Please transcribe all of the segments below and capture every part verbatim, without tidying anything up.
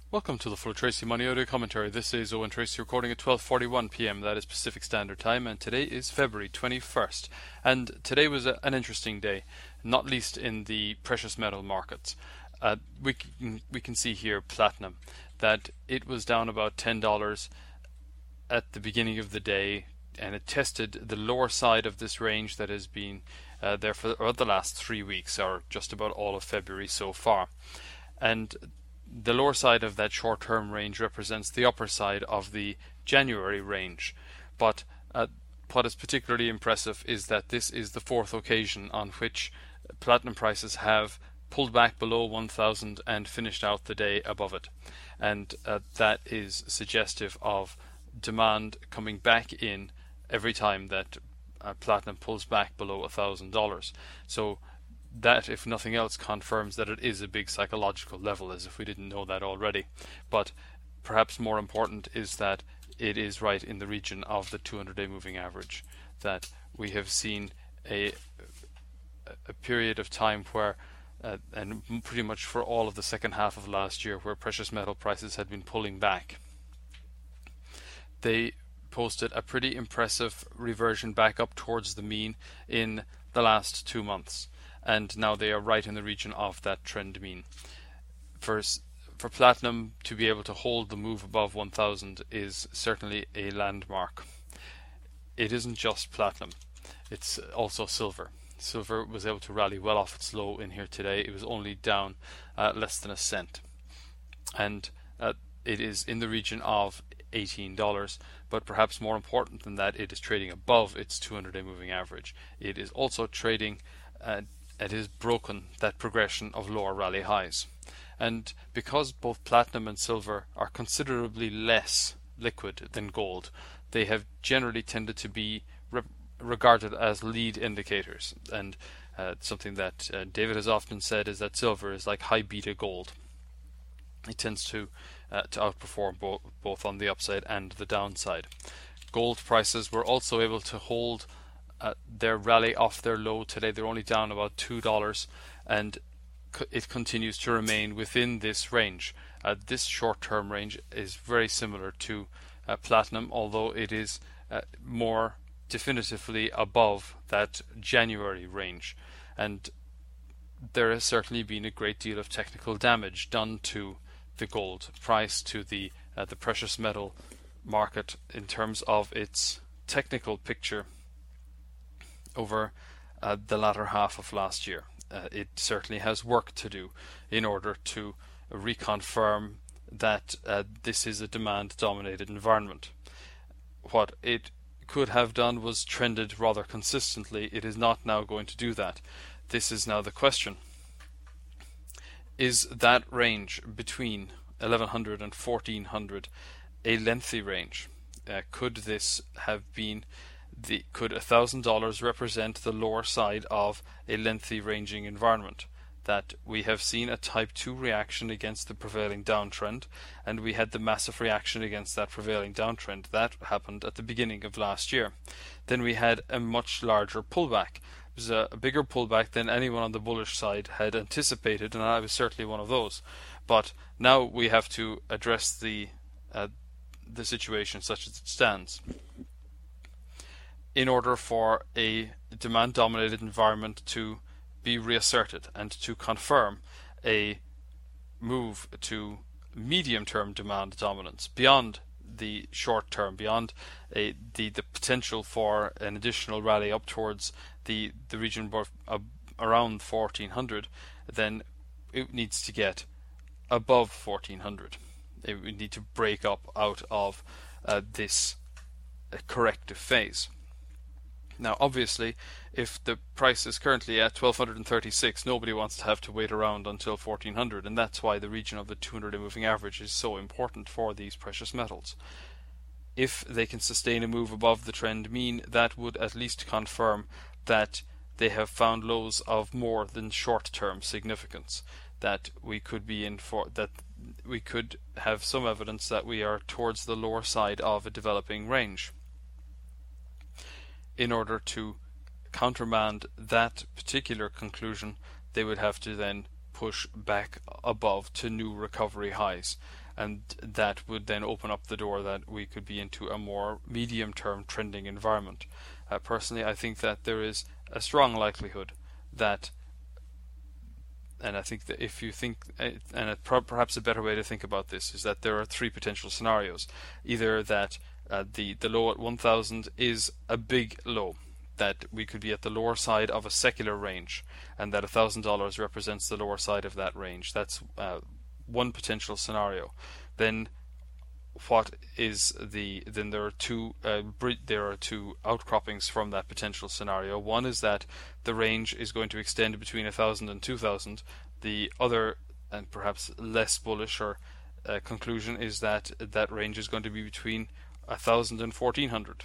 Welcome to the Full Tracy Money Audio Commentary. This is Owen Tracy recording at twelve forty-one p m. That is Pacific Standard Time, and today is February twenty-first. And today was a, an interesting day, not least in the precious metal markets. Uh, we can, we can see here platinum, that it was down about ten dollars at the beginning of the day, and it tested the lower side of this range that has been uh, there for the last three weeks, or just about all of February so far. And the lower side of that short-term range represents the upper side of the January range. But uh, what is particularly impressive is that this is the fourth occasion on which platinum prices have pulled back below one thousand and finished out the day above it. And uh, that is suggestive of demand coming back in every time that uh, platinum pulls back below one thousand dollars. So that, if nothing else, confirms that it is a big psychological level, as if we didn't know that already. But perhaps more important is that it is right in the region of the two hundred day moving average, that we have seen a a period of time where uh, and pretty much for all of the second half of last year, where precious metal prices had been pulling back. They posted a pretty impressive reversion back up towards the mean in the last two months. And now they are right in the region of that trend mean. For, for platinum to be able to hold the move above one thousand is certainly a landmark. It isn't just platinum, it's also silver. Silver was able to rally well off its low in here today. It was only down uh, less than a cent. And uh, it is in the region of eighteen dollars, but perhaps more important than that, it is trading above its two hundred day moving average. It is also trading uh, it has broken that progression of lower rally highs. And because both platinum and silver are considerably less liquid than gold, they have generally tended to be re regarded as lead indicators. And uh, something that uh, David has often said is that silver is like high beta gold. It tends to uh, to outperform bo both on the upside and the downside. Gold prices were also able to hold Uh, their rally off their low today. They're only down about two dollars, and co it continues to remain within this range. Uh, this short-term range is very similar to uh, platinum, although it is uh, more definitively above that January range. And there has certainly been a great deal of technical damage done to the gold price, to the uh, the precious metal market in terms of its technical picture over uh, the latter half of last year. Uh, it certainly has work to do in order to reconfirm that uh, this is a demand-dominated environment. What it could have done was trended rather consistently. It is not now going to do that. This is now the question. Is that range between eleven hundred and fourteen hundred a lengthy range? Uh, could this have been The, could one thousand dollars represent the lower side of a lengthy ranging environment? That we have seen a type two reaction against the prevailing downtrend, and we had the massive reaction against that prevailing downtrend. That happened at the beginning of last year. Then we had a much larger pullback. It was a, a bigger pullback than anyone on the bullish side had anticipated, and I was certainly one of those. But now we have to address the uh, the situation such as it stands. In order for a demand-dominated environment to be reasserted and to confirm a move to medium-term demand dominance beyond the short-term, beyond a, the, the potential for an additional rally up towards the, the region of, uh, around fourteen hundred, then it needs to get above fourteen hundred. It would need to break up out of uh, this uh, corrective phase. Now, obviously, if the price is currently at twelve thirty-six, nobody wants to have to wait around until fourteen hundred, and that's why the region of the two hundred day moving average is so important for these precious metals. If they can sustain a move above the trend mean, that would at least confirm that they have found lows of more than short-term significance, that we could be in for that we could have some evidence that we are towards the lower side of a developing range. In order to countermand that particular conclusion, they would have to then push back above to new recovery highs, and that would then open up the door that we could be into a more medium-term trending environment. Uh, personally, I think that there is a strong likelihood that, and I think that if you think, and perhaps a better way to think about this is that there are three potential scenarios. Either that uh, the, the low at one thousand is a big low, that we could be at the lower side of a secular range, and that one thousand dollars represents the lower side of that range. That's uh, one potential scenario. Then what is the then there are two uh, there are two outcroppings from that potential scenario. One is that the range is going to extend between one thousand and two thousand. The other, and perhaps less bullish or uh, conclusion, is that that range is going to be between one thousand and fourteen hundred.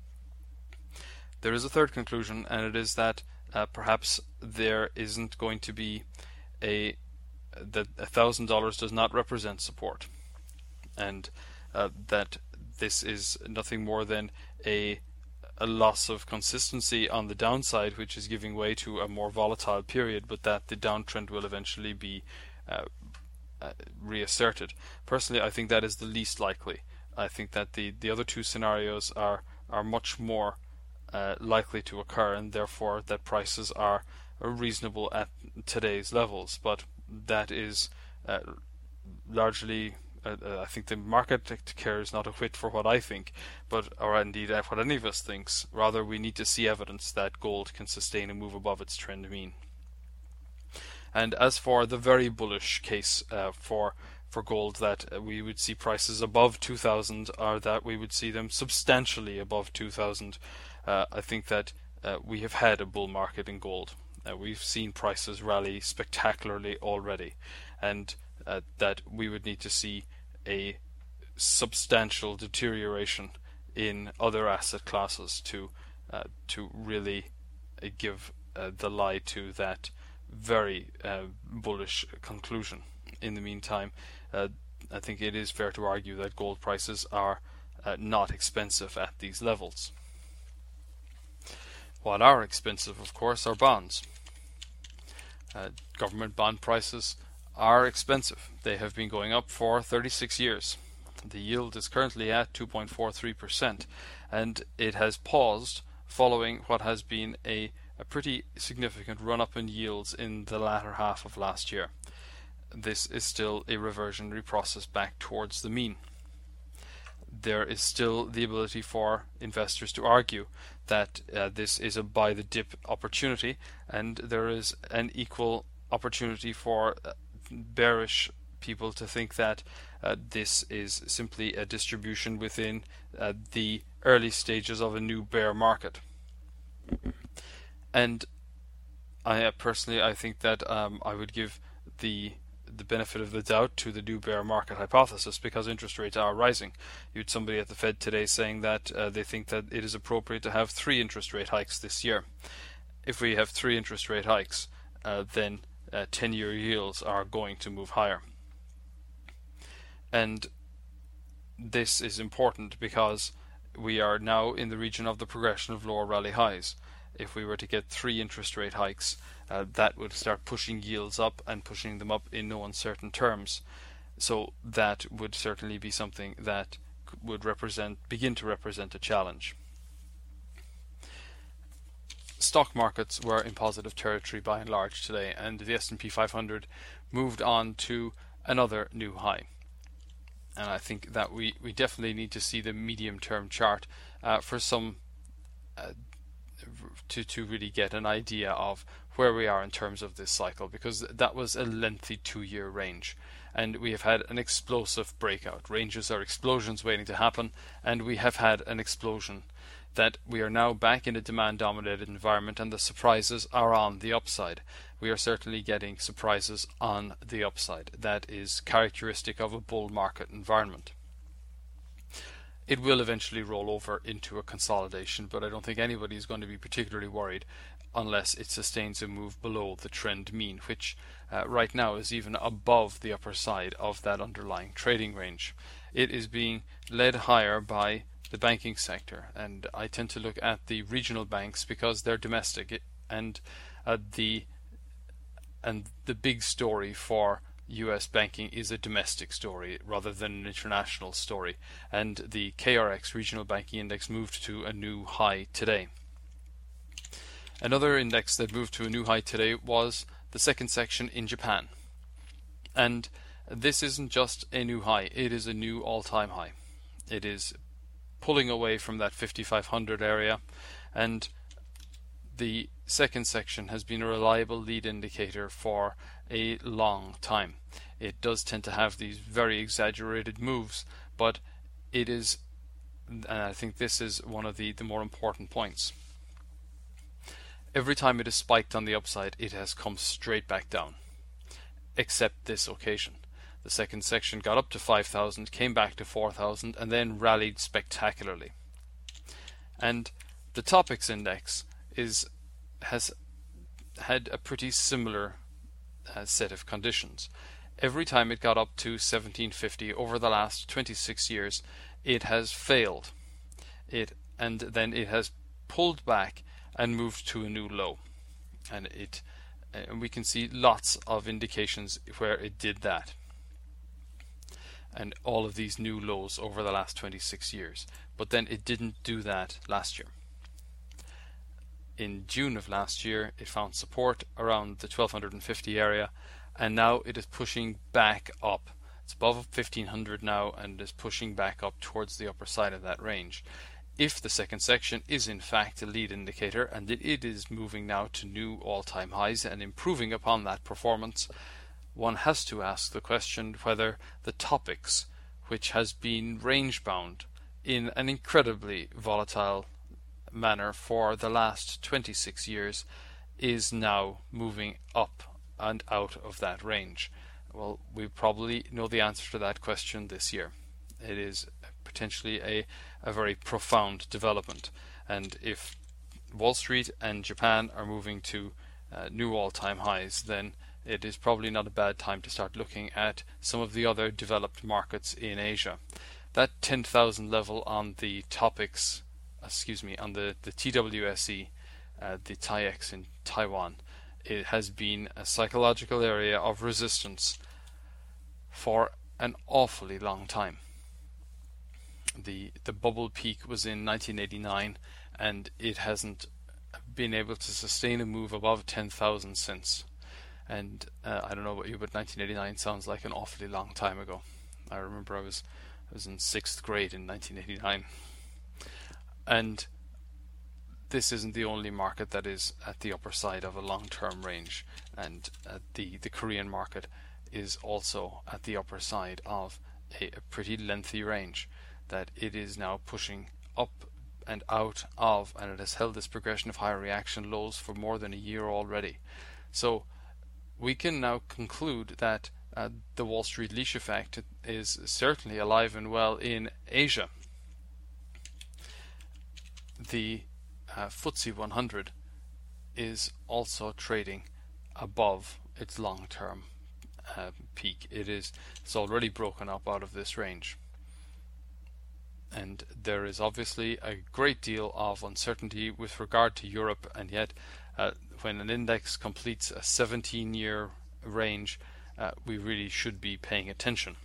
There is a third conclusion, and it is that uh, perhaps there isn't going to be a that one thousand dollars does not represent support, and uh, that this is nothing more than a a loss of consistency on the downside, which is giving way to a more volatile period, but that the downtrend will eventually be uh, uh, reasserted. Personally, I think that is the least likely. I think that the, the other two scenarios are are much more uh, likely to occur, and therefore that prices are reasonable at today's levels. But that is uh, largely, uh, I think the market cares not a whit for what I think, but or indeed what any of us thinks. Rather, we need to see evidence that gold can sustain a move above its trend mean. And as for the very bullish case uh, for for gold, that uh, we would see prices above two thousand, or that we would see them substantially above two thousand, uh, I think that uh, we have had a bull market in gold. Uh, we've seen prices rally spectacularly already, and uh, that we would need to see a substantial deterioration in other asset classes to uh, to really uh, give uh, the lie to that very uh, bullish conclusion. In the meantime, uh, I think it is fair to argue that gold prices are uh, not expensive at these levels. What are expensive, of course, are bonds. Uh, government bond prices are expensive. They have been going up for thirty-six years. The yield is currently at two point four three percent, and it has paused following what has been a, a pretty significant run-up in yields in the latter half of last year. This is still a reversionary process back towards the mean. There is still the ability for investors to argue that uh, this is a buy the dip opportunity, and there is an equal opportunity for uh, bearish people to think that uh, this is simply a distribution within uh, the early stages of a new bear market. And I uh, personally, I think that um, I would give the the benefit of the doubt to the new bear market hypothesis, because interest rates are rising. You had somebody at the Fed today saying that uh, they think that it is appropriate to have three interest rate hikes this year. If we have three interest rate hikes, uh, then uh, ten-year yields are going to move higher. And this is important because we are now in the region of the progression of lower rally highs. If we were to get three interest rate hikes, uh, that would start pushing yields up and pushing them up in no uncertain terms. So that would certainly be something that would represent, begin to represent a challenge. Stock markets were in positive territory by and large today, and the S and P five hundred moved on to another new high. And I think that we, we definitely need to see the medium-term chart uh, for some uh, to to really get an idea of where we are in terms of this cycle, because that was a lengthy two-year range, and we have had an explosive breakout. Ranges are explosions waiting to happen, and we have had an explosion that we are now back in a demand-dominated environment, and the surprises are on the upside. We are certainly getting surprises on the upside. That is characteristic of a bull market environment. It will eventually roll over into a consolidation, but I don't think anybody is going to be particularly worried unless it sustains a move below the trend mean, which uh, right now is even above the upper side of that underlying trading range. It is being led higher by the banking sector, and I tend to look at the regional banks because they're domestic, and uh, the and the big story for U S banking is a domestic story rather than an international story, and the K R X Regional Banking Index moved to a new high today. Another index that moved to a new high today was the second section in Japan, and this isn't just a new high, it is a new all-time high. It is pulling away from that fifty-five hundred area, and the second section has been a reliable lead indicator for a long time. It does tend to have these very exaggerated moves, but it is, and I think this is one of the, the more important points, every time it has spiked on the upside, it has come straight back down, except this occasion. The second section got up to five thousand, came back to four thousand, and then rallied spectacularly. And the Topix index is has had a pretty similar uh, set of conditions. Every time it got up to seventeen fifty over the last twenty-six years, it has failed. It and then it has pulled back and moved to a new low, and it and we can see lots of indications where it did that, and all of these new lows over the last twenty-six years. But then it didn't do that last year. In June of last year, it found support around the twelve fifty area, and now it is pushing back up. It's above fifteen hundred now and is pushing back up towards the upper side of that range. If the second section is in fact a lead indicator, and it is moving now to new all-time highs and improving upon that performance, one has to ask the question whether the Topix, which has been range-bound in an incredibly volatile manner for the last twenty-six years, is now moving up and out of that range. Well, we probably know the answer to that question this year. It is potentially a, a very profound development, and if Wall Street and Japan are moving to uh, new all-time highs, then it is probably not a bad time to start looking at some of the other developed markets in Asia. That ten thousand level on the Topix, excuse me, on the, the T W S E, uh, the T I E X in Taiwan, it has been a psychological area of resistance for an awfully long time. The the bubble peak was in nineteen eighty-nine, and it hasn't been able to sustain a move above ten thousand since. And uh, I don't know about you, but nineteen eighty-nine sounds like an awfully long time ago. I remember I was I was in sixth grade in nineteen eighty-nine, and this isn't the only market that is at the upper side of a long-term range, and uh, the the Korean market is also at the upper side of a, a pretty lengthy range that it is now pushing up and out of, and it has held this progression of higher reaction lows for more than a year already. So we can now conclude that uh, the Wall Street leash effect is certainly alive and well in Asia. The uh, F T S E one hundred is also trading above its long-term uh, peak. It is it's already broken up out of this range. And there is obviously a great deal of uncertainty with regard to Europe, and yet uh, when an index completes a seventeen year range, uh, we really should be paying attention.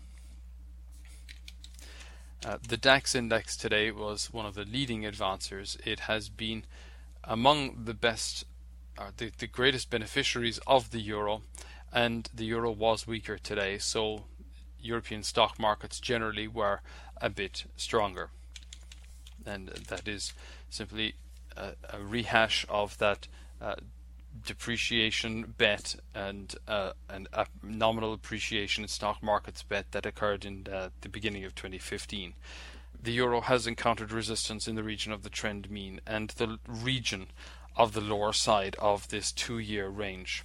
Uh, the DAX index today was one of the leading advancers. It has been among the best, uh, the, the greatest beneficiaries of the euro, and the euro was weaker today, so European stock markets generally were a bit stronger, and that is simply a, a rehash of that uh, depreciation bet and uh, and a nominal appreciation in stock markets bet that occurred in uh, the beginning of twenty fifteen. The euro has encountered resistance in the region of the trend mean and the region of the lower side of this two-year range.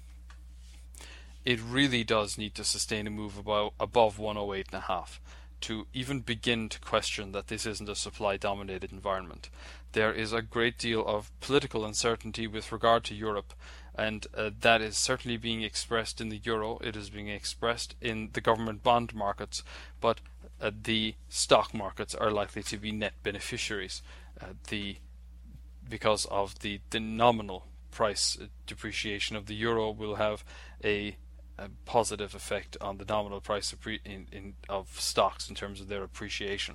It really does need to sustain a move above, above one oh eight point five to even begin to question that this isn't a supply-dominated environment. There is a great deal of political uncertainty with regard to Europe, and uh, that is certainly being expressed in the euro. It is being expressed in the government bond markets, but uh, the stock markets are likely to be net beneficiaries uh, the because of the, the nominal price depreciation of the euro will have a, a positive effect on the nominal price of, in, in, of stocks in terms of their appreciation.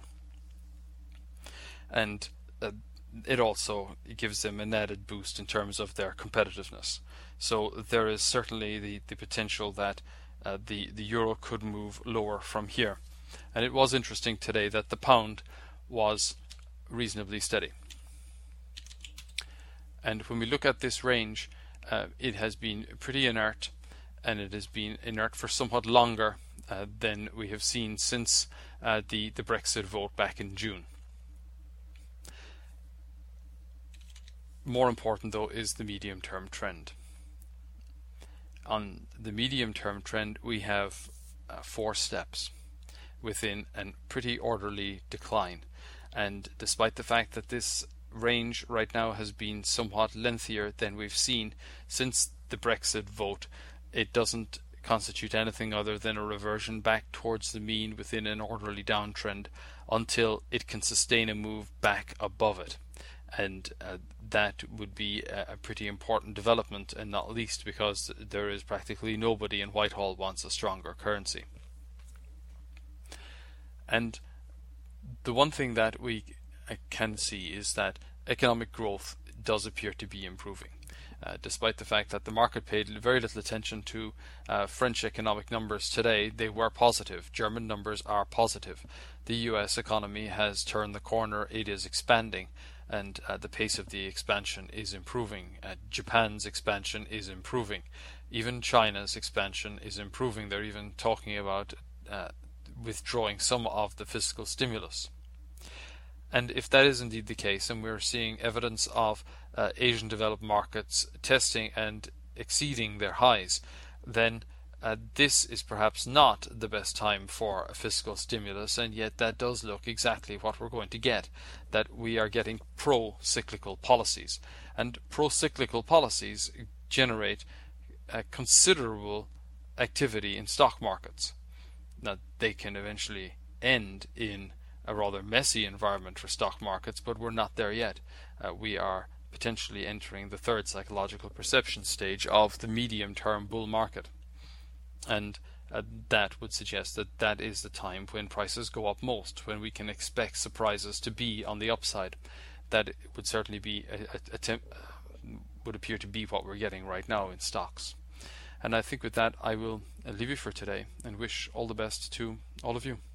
And uh, it also gives them an added boost in terms of their competitiveness. So there is certainly the, the potential that uh, the, the euro could move lower from here. And it was interesting today that the pound was reasonably steady. And when we look at this range, uh, it has been pretty inert, and it has been inert for somewhat longer uh, than we have seen since uh, the, the Brexit vote back in June. More important, though, is the medium-term trend. On the medium-term trend, we have uh, four steps within a pretty orderly decline. And despite the fact that this range right now has been somewhat lengthier than we've seen since the Brexit vote, it doesn't constitute anything other than a reversion back towards the mean within an orderly downtrend until it can sustain a move back above it. And uh, that would be a, a pretty important development, and not least because there is practically nobody in Whitehall wants a stronger currency. And the one thing that we can see is that economic growth does appear to be improving. Uh, despite the fact that the market paid very little attention to uh, French economic numbers today, they were positive. German numbers are positive. The U S economy has turned the corner. It is expanding, and uh, the pace of the expansion is improving. Uh, Japan's expansion is improving. Even China's expansion is improving. They're even talking about uh, withdrawing some of the fiscal stimulus. And if that is indeed the case, and we're seeing evidence of uh, Asian developed markets testing and exceeding their highs, then uh, this is perhaps not the best time for a fiscal stimulus, and yet that does look exactly what we're going to get, that we are getting pro-cyclical policies. And pro-cyclical policies generate a considerable activity in stock markets. Now, they can eventually end in a rather messy environment for stock markets, but we're not there yet. Uh, we are potentially entering the third psychological perception stage of the medium-term bull market. And uh, that would suggest that that is the time when prices go up most, when we can expect surprises to be on the upside. That would certainly be a, a, a temp, would appear to be what we're getting right now in stocks. And I think with that I will leave you for today and wish all the best to all of you.